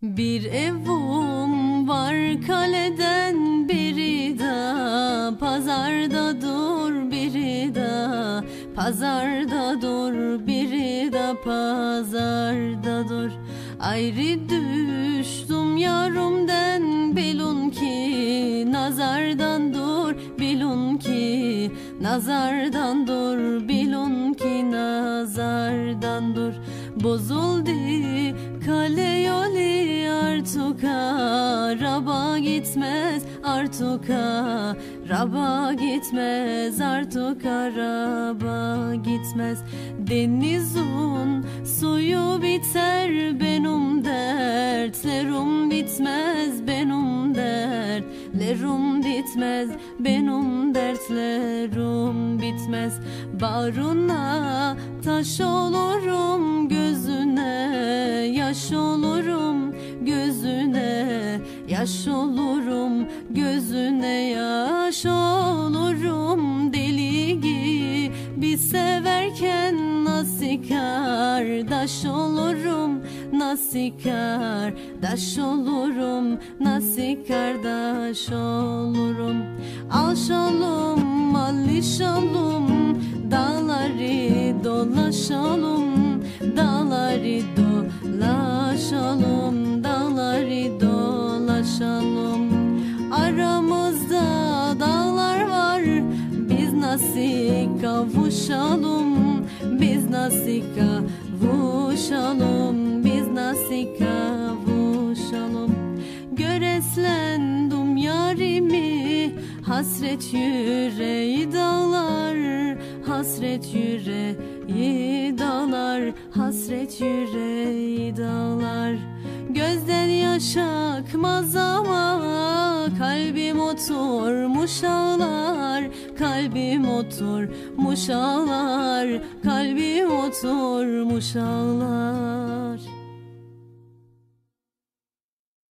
Bir evim var kaleden biri de pazarda dur, biri de pazarda dur, biri de pazarda dur. Ayrı düştüm yarımden, bilun ki nazardan dur, bilun ki nazardan dur, bilun ki nazardan dur. Bozuldu kale yolu artık araba gitmez, artık araba gitmez, artık araba gitmez. Denizin suyu biter, benim dertlerim bitmez, benim dertlerim bitmez, benim dertlerim bitmez. Bağrına taş olurum, gözüne yaş olurum, gözüne yaş olurum, gözüne yaş olurum. Deli gibi severken nasıl kardeş olurum, nasıl kardeş olurum, nasıl kardeş olurum. Alşalım, alışalım, dağları dolaşalım, dağları dolaşalım, dağları dolaşalım. Aramızda dağlar var, biz nasıl kavuşalım, biz nasıl kavuşalım, biz nasıl kavuşalım. Göreslendim yarimi, hasret yüreği dağlar, hasret yüreği dağlar, hasret yüreği dağlar. Gözden yaş akmaz ama kalbim oturmuş ağlar, kalbim oturmuş ağlar, kalbim oturmuş ağlar.